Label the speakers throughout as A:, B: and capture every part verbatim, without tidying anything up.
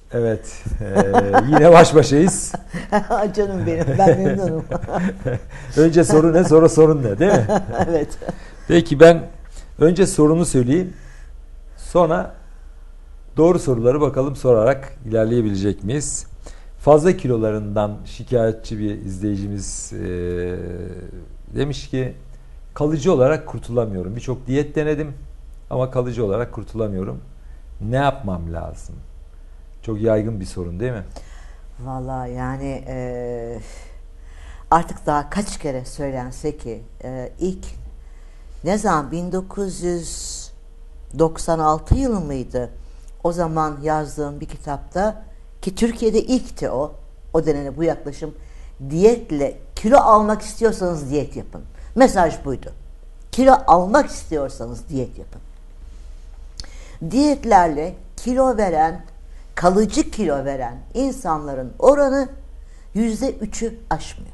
A: Evet, e, yine baş başayız.
B: Canım benim, ben memnunum.
A: Önce soru ne, sonra sorun ne, değil mi?
B: Evet.
A: Peki ben önce sorunu söyleyeyim. Sonra doğru soruları bakalım sorarak ilerleyebilecek miyiz? Fazla kilolarından şikayetçi bir izleyicimiz e, demiş ki kalıcı olarak kurtulamıyorum. Birçok diyet denedim ama kalıcı olarak kurtulamıyorum. Ne yapmam lazım? Çok yaygın bir sorun değil mi?
B: Vallahi yani e, artık daha kaç kere söylense ki e, ilk ne zaman bin dokuz yüz doksan altı yılı mıydı? O zaman yazdığım bir kitapta ki Türkiye'de ilkti o. O dönemde bu yaklaşım diyetle kilo almak istiyorsanız diyet yapın. Mesaj buydu. Kilo almak istiyorsanız diyet yapın. Diyetlerle kilo veren, kalıcı kilo veren insanların oranı yüzde üçü aşmıyor.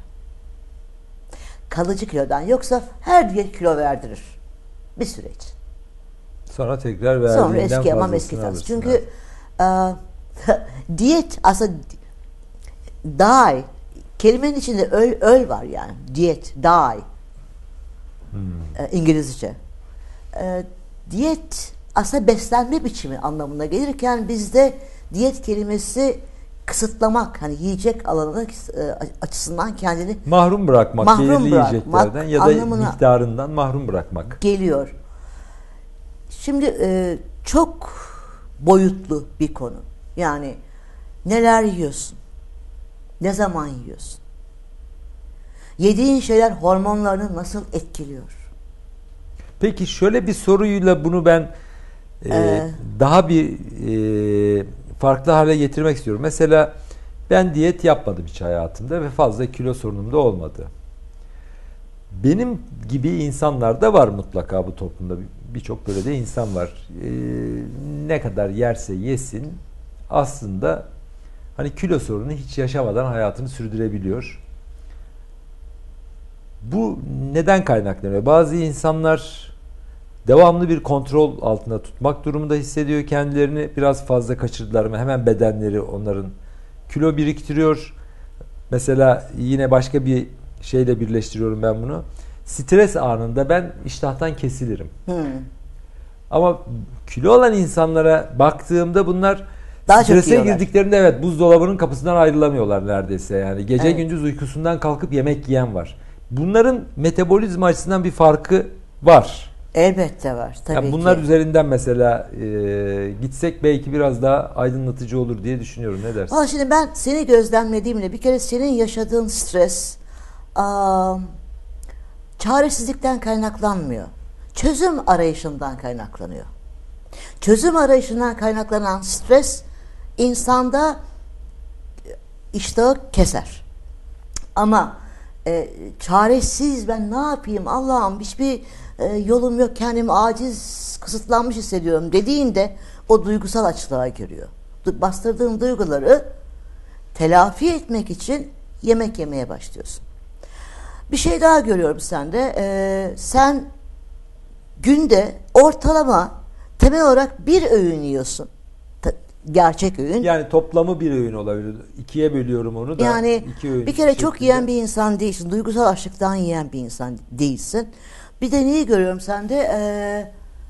B: Kalıcı kilodan, yoksa her diyet kilo verdirir. Bir süreç.
A: Sonra tekrar verdiğinden
B: Sonra eski ama
A: fazlasını
B: eski
A: alırsın.
B: Çünkü e, diyet aslında die, kelimenin içinde öl, öl var yani. Diyet, die. Hmm. E, İngilizce. E, diyet aslında beslenme biçimi anlamına gelirken bizde diyet kelimesi kısıtlamak, hani yiyecek alanı e, açısından kendini
A: mahrum bırakmak,
B: mahrum
A: belirli
B: bırakmak
A: yiyeceklerden ya da miktarından mahrum bırakmak
B: geliyor. Şimdi e, çok boyutlu bir konu. Yani neler yiyorsun? Ne zaman yiyorsun? Yediğin şeyler hormonlarını nasıl etkiliyor?
A: Peki şöyle bir soruyla bunu ben e, ee, daha bir e, farklı hale getirmek istiyorum. Mesela ben diyet yapmadım hiç hayatımda ve fazla kilo sorunum da olmadı. Benim gibi insanlar da var mutlaka bu toplumda. Birçok böyle de insan var. Ee, ne kadar yerse yesin aslında hani kilo sorunu hiç yaşamadan hayatını sürdürebiliyor. Bu neden kaynaklanıyor? Bazı insanlar devamlı bir kontrol altında tutmak durumunda hissediyor kendilerini. Biraz fazla kaçırdılar mı hemen bedenleri onların kilo biriktiriyor. Mesela yine başka bir şeyle birleştiriyorum ben bunu. Stres anında ben iştahtan kesilirim. Hmm. Ama kilo olan insanlara baktığımda bunlar daha strese girdiklerinde evet buzdolabının kapısından ayrılamıyorlar neredeyse. Yani gece evet. gündüz uykusundan kalkıp yemek yiyen var. Bunların metabolizma açısından bir farkı var.
B: Elbette var tabii
A: yani bunlar
B: ki.
A: üzerinden mesela e, gitsek belki biraz daha aydınlatıcı olur diye düşünüyorum. Ne dersin?
B: Ama şimdi ben seni gözlemlediğimde bir kere senin yaşadığın stres aa, çaresizlikten kaynaklanmıyor. Çözüm arayışından kaynaklanıyor. Çözüm arayışından kaynaklanan stres insanda iştahı keser. Ama e, çaresiz ben ne yapayım Allah'ım hiçbir e, yolum yok kendimi aciz kısıtlanmış hissediyorum dediğinde o duygusal açlığa giriyor. Bastırdığın duyguları telafi etmek için yemek yemeye başlıyorsun. Bir şey daha görüyorum sende. Ee, sen günde ortalama temel olarak bir öğün yiyorsun. Ta, gerçek öğün.
A: Yani toplamı bir öğün olabilir. İkiye bölüyorum onu da.
B: Yani
A: iki öğün
B: bir kere
A: şeklinde.
B: çok yiyen bir insan değilsin. Duygusal açlıktan yiyen bir insan değilsin. Bir de neyi görüyorum sende? Ee,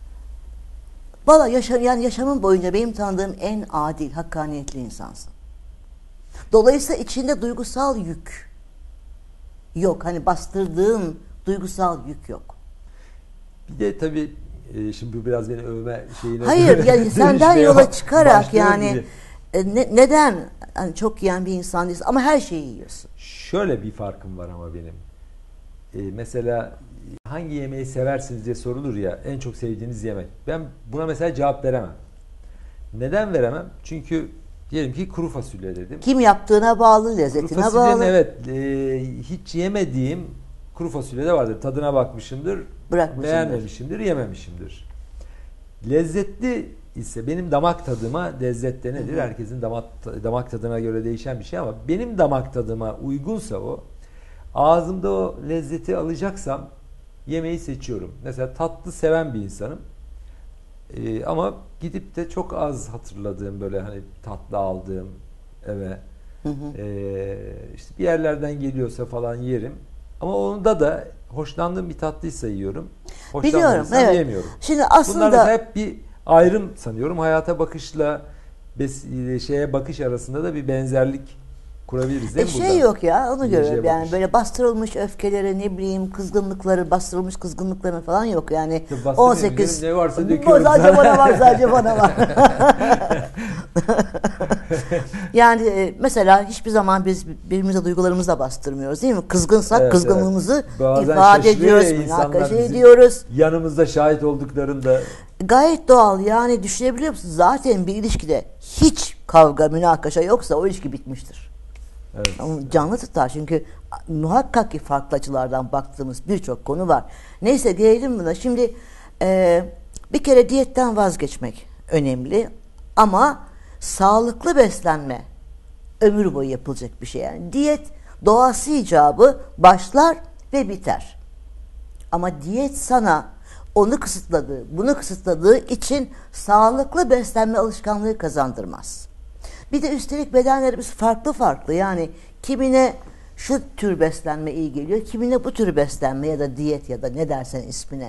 B: valla yaşam, yani yaşamın boyunca benim tanıdığım en adil, hakkaniyetli insansın. Dolayısıyla içinde duygusal yük yok. Hani bastırdığın duygusal yük yok.
A: Bir de tabii e, şimdi bu biraz beni övme şeyine.
B: Hayır yani senden yola çıkarak yani e, ne, neden hani çok yiyen bir insan değilsin ama her şeyi yiyorsun.
A: Şöyle bir farkım var ama benim. E, mesela hangi yemeği seversiniz diye sorulur ya en çok sevdiğiniz yemek. Ben buna mesela cevap veremem. Neden veremem? Çünkü diyelim ki kuru fasulye dedim.
B: Kim yaptığına bağlı, lezzetine
A: kuru
B: bağlı.
A: Evet e, hiç yemediğim kuru fasulye de vardır. Tadına bakmışımdır. Beğenmemişimdir, yememişimdir. Lezzetli ise benim damak tadıma lezzet de nedir? Hı hı. Herkesin damak, damak tadına göre değişen bir şey ama benim damak tadıma uygunsa o ağzımda o lezzeti alacaksam yemeği seçiyorum. Mesela tatlı seven bir insanım. Ee, ama gidip de çok az hatırladığım böyle hani tatlı aldığım eve
B: Hı hı.
A: ee, işte bir yerlerden geliyorsa falan yerim. Ama onda da hoşlandığım bir tatlıysa yiyorum.
B: Biliyorum,
A: Hoşlanmadıysam
B: evet.
A: yemiyorum.
B: Şimdi
A: Bunlar
B: aslında
A: mesela hep bir ayrım sanıyorum. Hayata bakışla bes- şeye bakış arasında da bir benzerlik kurabiliriz değil
B: E
A: mi
B: şey
A: buradan?
B: yok ya, onu
A: Yiyeceğe
B: görüyorum yani,
A: bakış.
B: böyle bastırılmış öfkeleri, ne bileyim kızgınlıkları, bastırılmış kızgınlıkları falan yok yani.
A: Tabii bastırmayayım
B: on sekiz
A: canım, ne varsa
B: Bu
A: döküyorum
B: sadece
A: sana.
B: bana var, sadece bana var. Yani e, mesela hiçbir zaman biz birbirimize duygularımızı da bastırmıyoruz değil mi? Kızgınsak
A: Evet,
B: kızgınlığımızı
A: evet. Bazen
B: ifade
A: şaşırıyor
B: ediyoruz,
A: ya insanlar
B: münakaşa
A: bizim
B: ediyoruz.
A: yanımızda şahit olduklarında.
B: Gayet doğal yani, düşünebiliyor musun? Zaten bir ilişkide hiç kavga, münakaşa yoksa o ilişki bitmiştir.
A: Evet.
B: Ama canlı tutar çünkü muhakkak ki farklı açılardan baktığımız birçok konu var. Neyse, gelelim buna. Şimdi e, bir kere diyetten vazgeçmek önemli ama sağlıklı beslenme ömür boyu yapılacak bir şey. Yani diyet doğası icabı başlar ve biter. Ama diyet sana onu kısıtladığı, bunu kısıtladığı için sağlıklı beslenme alışkanlığı kazandırmaz. Bir de üstelik bedenlerimiz farklı farklı. Yani kimine şu tür beslenme iyi geliyor, kimine bu tür beslenme ya da diyet ya da ne dersen ismine.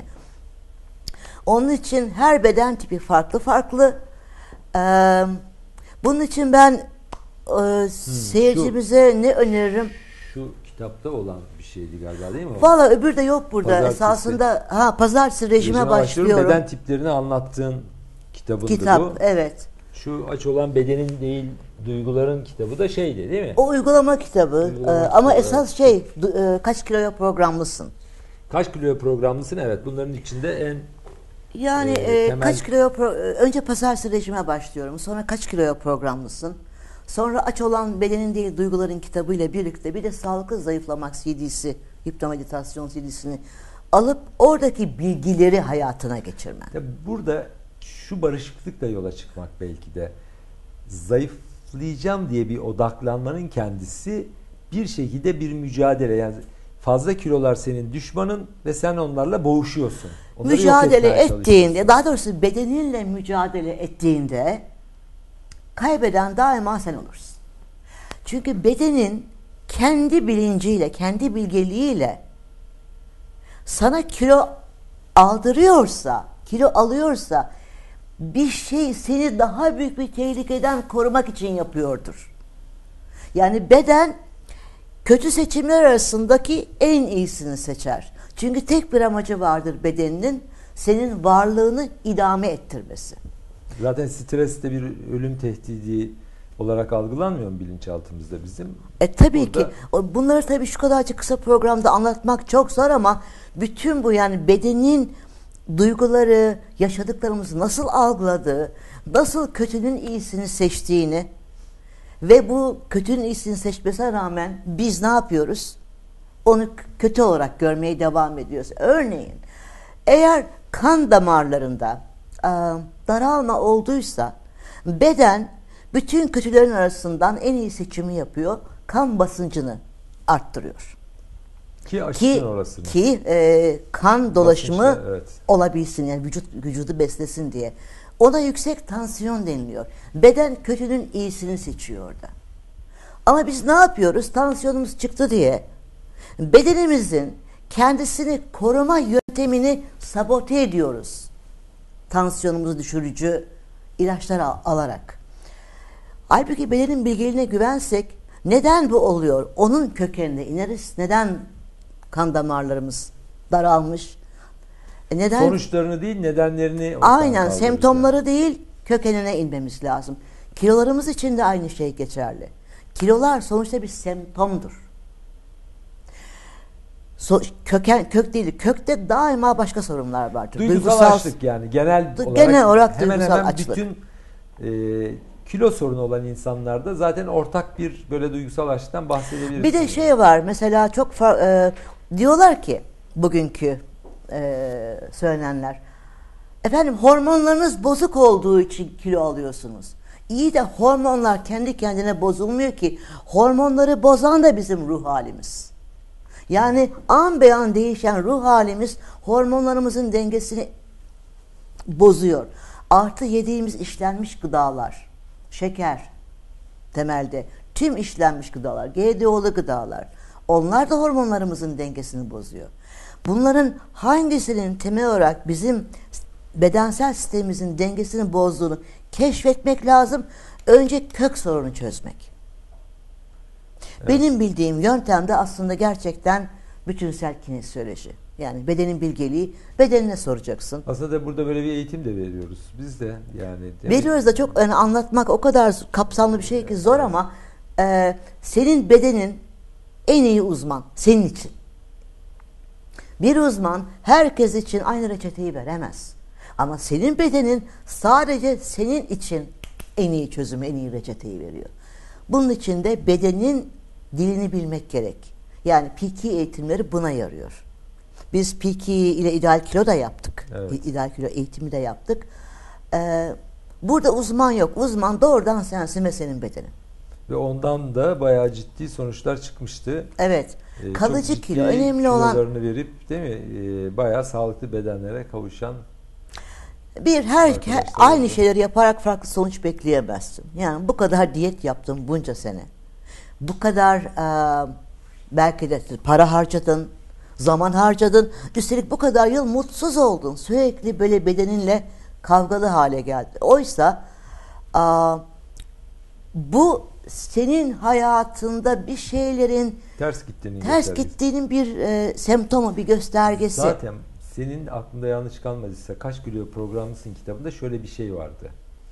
B: Onun için her beden tipi farklı farklı. Ee, bunun için ben e, seyircimize ne öneririm?
A: Şu kitapta olan bir şeydi galiba değil mi?
B: Valla öbür de yok burada.
A: Pazartesi.
B: Esasında ha pazartesi rejime,
A: Rejime
B: başlıyorum.
A: Beden tiplerini anlattığın kitabındı
B: Kitap,
A: bu.
B: evet.
A: Şu aç olan bedenin değil duyguların kitabı da şeydi değil mi?
B: O uygulama kitabı.
A: Uygulama
B: Ee, ama
A: kitabı,
B: esas şey, du- e, kaç kiloya programlısın?
A: Kaç kiloya programlısın? Evet, bunların içinde en
B: Yani
A: Ee,
B: e,
A: temel-
B: kaç kiloya pro- önce pazartesi rejime başlıyorum. Sonra kaç kiloya programlısın? Sonra aç olan bedenin değil duyguların kitabıyla birlikte bir de sağlıklı zayıflamak C D'si, hipnomeditasyon C D'sini alıp oradaki bilgileri hayatına geçirmen.
A: Tabii burada şu barışıklıkla yola çıkmak belki de, zayıflayacağım diye bir odaklanmanın kendisi bir şekilde bir mücadele. Yani fazla kilolar senin düşmanın ve sen onlarla boğuşuyorsun. Onları yok
B: Mücadele
A: etmeye
B: ettiğinde,
A: çalışıyorsun.
B: daha doğrusu bedeninle mücadele ettiğinde kaybeden daima sen olursun. Çünkü bedenin kendi bilinciyle, kendi bilgeliğiyle sana kilo aldırıyorsa, kilo alıyorsa bir şey seni daha büyük bir tehlikeden korumak için yapıyordur. Yani beden kötü seçimler arasındaki en iyisini seçer. Çünkü tek bir amacı vardır bedeninin, senin varlığını idame ettirmesi.
A: Zaten stres de bir ölüm tehdidi olarak algılanmıyor mu bilinçaltımızda bizim?
B: E tabii
A: Burada...
B: ki. Bunları tabii şu kadarcık kısa programda anlatmak çok zor ama bütün bu, yani bedenin duyguları, yaşadıklarımızı nasıl algıladığı, nasıl kötünün iyisini seçtiğini ve bu kötünün iyisini seçmesine rağmen biz ne yapıyoruz? Onu kötü olarak görmeye devam ediyoruz. Örneğin eğer kan damarlarında e, daralma olduysa beden bütün kötülerin arasından en iyi seçimi yapıyor. Kan basıncını arttırıyor.
A: Ki açsın
B: Ki,
A: orasını.
B: ki e, kan dolaşımı
A: Basınçla, evet.
B: olabilsin, yani vücut vücudu beslesin diye. Ona yüksek tansiyon deniliyor. Beden kötünün iyisini seçiyor orada. Ama biz ne yapıyoruz? Tansiyonumuz çıktı diye bedenimizin kendisini koruma yöntemini sabote ediyoruz. Tansiyonumuzu düşürücü ilaçlar al- alarak. Halbuki bedenin bilgeliğine güvensek neden bu oluyor? Onun kökenine ineriz. Neden kan damarlarımız daralmış? E neden?
A: Sonuçlarını değil, nedenlerini ortadan
B: Aynen,
A: kaldırırız
B: semptomları
A: yani.
B: değil, kökenine inmemiz lazım. Kilolarımız için de aynı şey geçerli. Kilolar sonuçta bir semptomdur. So, köken kök değil, kökte daima başka sorunlar vardır.
A: Duygusal, açlık yani genel
B: Du-
A: olarak,
B: genel olarak
A: hemen
B: duygusal
A: hemen
B: açlık.
A: bütün e, kilo sorunu olan insanlarda zaten ortak bir böyle duygusal açlıktan bahsedebiliriz.
B: Bir de şey var mesela, çok far, e, diyorlar ki bugünkü e, söylenenler, efendim hormonlarınız bozuk olduğu için kilo alıyorsunuz. İyi de hormonlar kendi kendine bozulmuyor ki. Hormonları bozan da bizim ruh halimiz. Yani an be an değişen ruh halimiz hormonlarımızın dengesini bozuyor. Artı yediğimiz işlenmiş gıdalar, şeker temelde, tüm işlenmiş gıdalar, G D O'lu gıdalar, onlar da hormonlarımızın dengesini bozuyor. Bunların hangisinin temel olarak bizim bedensel sistemimizin dengesini bozduğunu keşfetmek lazım. Önce kök sorunu çözmek. Evet. Benim bildiğim yöntem de aslında gerçekten bütünsel kinesioloji. Yani bedenin bilgeliği, bedenine soracaksın.
A: Aslında burada böyle bir eğitim de veriyoruz. Biz de yani.
B: Veriyoruz da çok yani anlatmak o kadar kapsamlı bir şey ki zor ama e, senin bedenin en iyi uzman senin için. Bir uzman herkes için aynı reçeteyi veremez. Ama senin bedenin sadece senin için en iyi çözümü, en iyi reçeteyi veriyor. Bunun için de bedenin dilini bilmek gerek. Yani P K eğitimleri buna yarıyor. Biz P K ile ideal kilo da yaptık. Evet. İdeal kilo eğitimi de yaptık. Ee, burada uzman yok. Uzman doğrudan sensin ve senin bedenin.
A: Ve ondan da bayağı ciddi sonuçlar çıkmıştı.
B: Evet. Ee, Kalıcı kilo. Önemli olan...
A: kilolarını verip değil mi? Ee, bayağı sağlıklı bedenlere kavuşan...
B: Bir, her, her aynı oldu. Şeyleri yaparak farklı sonuç bekleyemezsin. Yani bu kadar diyet yaptın bunca sene. Bu kadar e, belki de para harcadın, zaman harcadın. Üstelik bu kadar yıl mutsuz oldun. Sürekli böyle bedeninle kavgalı hale geldi. Oysa e, bu senin hayatında bir şeylerin
A: ters gittiğinin,
B: ters gittiğinin bir e, semptomu, bir göstergesi.
A: Zaten senin aklında yanlış kalmadıysa Kaç Kilo Programlısın kitabında şöyle bir şey vardı.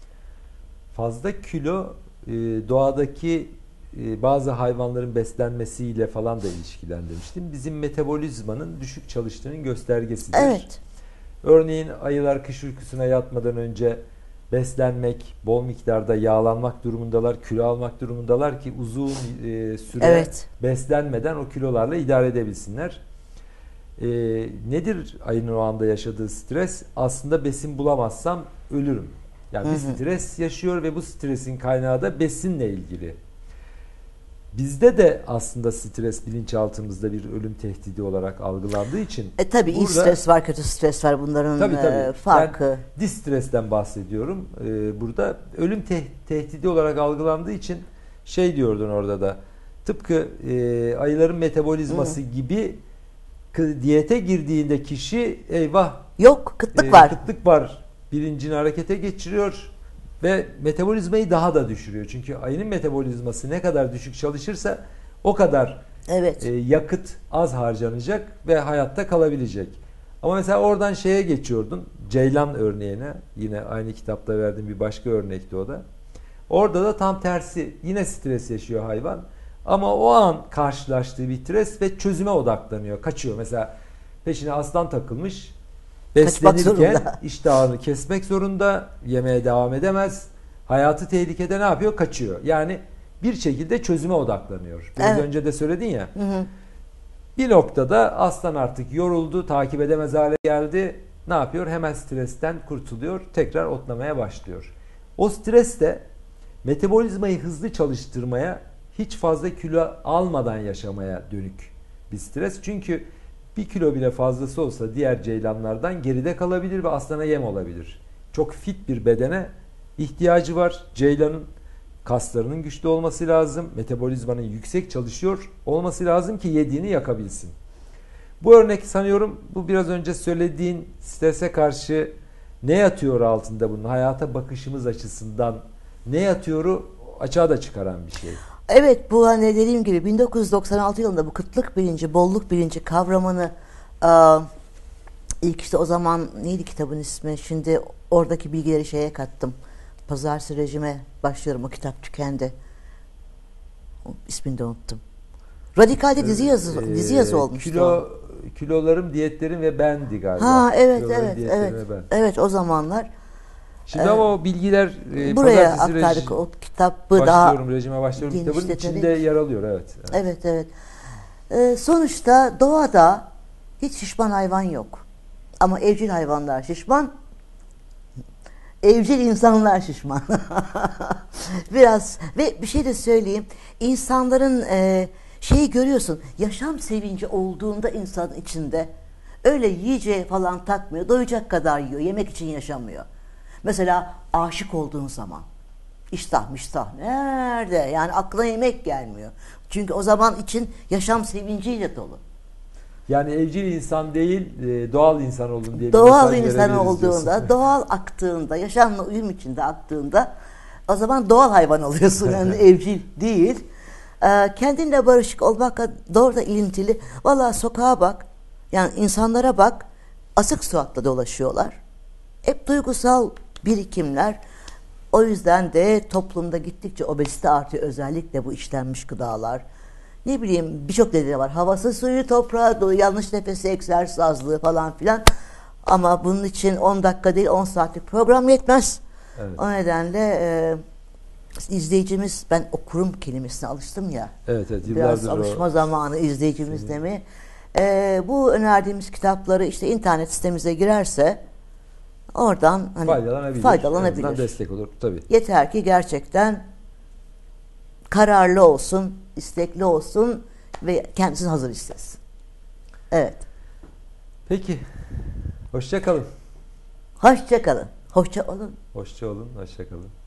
A: Fazla kilo e, doğadaki e, bazı hayvanların beslenmesiyle falan da ilişkilendirmiştim. Bizim metabolizmanın düşük çalıştığının göstergesidir.
B: Evet.
A: Örneğin ayılar kış uykusuna yatmadan önce beslenmek, bol miktarda yağlanmak durumundalar, kilo almak durumundalar ki uzun e, süre
B: evet.
A: beslenmeden o kilolarla idare edebilsinler. E, nedir ayının o anda yaşadığı stres? Aslında besin bulamazsam ölürüm. Yani bir stres yaşıyor ve bu stresin kaynağı da besinle ilgili. Bizde de aslında stres bilinçaltımızda bir ölüm tehdidi olarak algılandığı için.
B: E tabi iyi stres var, kötü stres var, bunların tabii, tabii. E, farkı.
A: Ben distresten bahsediyorum. Ee, burada ölüm te- tehdidi olarak algılandığı için şey diyordun orada da. Tıpkı e, ayıların metabolizması Hı. gibi diyete girdiğinde kişi eyvah
B: yok kıtlık
A: e,
B: var.
A: Kıtlık var. Bilincini harekete geçiriyor. Ve metabolizmayı daha da düşürüyor. Çünkü ayının metabolizması ne kadar düşük çalışırsa o kadar
B: evet.
A: e, yakıt az harcanacak ve hayatta kalabilecek. Ama mesela oradan şeye geçiyordun. Ceylan örneğine. Yine aynı kitapta verdiğim bir başka örnekti o da. Orada da tam tersi. Yine stres yaşıyor hayvan. Ama o an karşılaştığı bir stres ve çözüme odaklanıyor. Kaçıyor. Mesela peşine aslan takılmış. Beslenirken iştahını kesmek zorunda, yemeye devam edemez. Hayatı tehlikede ne yapıyor? Kaçıyor. Yani bir şekilde çözüme odaklanıyor. Biraz evet. önce de söyledin ya. Hı hı. Bir noktada aslan artık yoruldu, takip edemez hale geldi. Ne yapıyor? Hemen stresten kurtuluyor, tekrar otlamaya başlıyor. O stres de metabolizmayı hızlı çalıştırmaya, hiç fazla kilo almadan yaşamaya dönük bir stres. Çünkü bir kilo bile fazlası olsa diğer ceylanlardan geride kalabilir ve aslana yem olabilir. Çok fit bir bedene ihtiyacı var. Ceylanın kaslarının güçlü olması lazım. Metabolizmanın yüksek çalışıyor olması lazım ki yediğini yakabilsin. Bu örnek sanıyorum bu biraz önce söylediğin strese karşı ne yatıyor altında bunun? Hayata bakışımız açısından ne yatıyoru açığa da çıkaran bir şey.
B: Evet, bu hani dediğim gibi bin dokuz yüz doksan altı yılında bu kıtlık bilinci, bolluk bilinci kavramını e, ilk işte o zaman neydi kitabın ismi? Şimdi oradaki bilgileri şeye kattım. Pazartesi rejime başlıyorum. O kitap tükendi. O, ismini de unuttum. Radikal'de dizi yazı ee, dizi yazı olmuştu.
A: Kilo kilolarım, diyetlerim ve bendi galiba.
B: Ha evet kilolarım, evet evet. Evet o zamanlar.
A: Şimdi ee, ama o bilgiler
B: e, buraya aktardık o kitabı
A: başlıyorum,
B: daha.
A: Başlıyorum rejime başlıyorum kitabın içinde yer alıyor evet.
B: Evet evet. evet. Ee, sonuçta doğada hiç şişman hayvan yok. Ama evcil hayvanlar şişman. Evcil insanlar şişman. Biraz ve bir şey de söyleyeyim. İnsanların e, şeyi görüyorsun. Yaşam sevinci olduğunda insanın içinde Öyle yiyeceği falan takmıyor. Doyacak kadar yiyor. Yemek için yaşamıyor. Mesela aşık olduğun zaman iştah miştah nerede? Yani aklına yemek gelmiyor. Çünkü o zaman için yaşam sevinciyle dolu.
A: Yani evcil insan değil, e, doğal insan olun diye bir
B: Doğal
A: mesaj
B: insan
A: verebiliriz
B: olduğunda,
A: diyorsun.
B: doğal aktığında, yaşamla uyum içinde aktığında o zaman doğal hayvan oluyorsun. Yani evcil değil. Ee, kendinle barışık olmakla doğru da ilintili. Vallahi sokağa bak, yani insanlara bak, asık suratla dolaşıyorlar. Hep duygusal birikimler. O yüzden de toplumda gittikçe obezite artıyor. Özellikle bu işlenmiş gıdalar. Ne bileyim birçok nedeni var. Havası, suyu, toprağı, dolu, yanlış nefesi, egzersiz azlığı falan filan. Ama bunun için on dakika değil on saatlik program yetmez.
A: Evet.
B: O nedenle e, izleyicimiz, ben okurum kelimesine alıştım ya.
A: Evet, evet,
B: Biraz
A: yıllardır
B: alışma
A: o.
B: zamanı izleyicimiz de mi? E, bu önerdiğimiz kitapları işte internet sitemize girerse oradan hani
A: Faydalanabilir.
B: faydalanabilir.
A: En azından destek olur tabii.
B: Yeter ki gerçekten kararlı olsun, istekli olsun ve kendisini hazır hissetsin. Evet.
A: Peki. Hoşça kalın.
B: Hoşça kalın. Hoşça olun.
A: Hoşça olun. Hoşça kalın.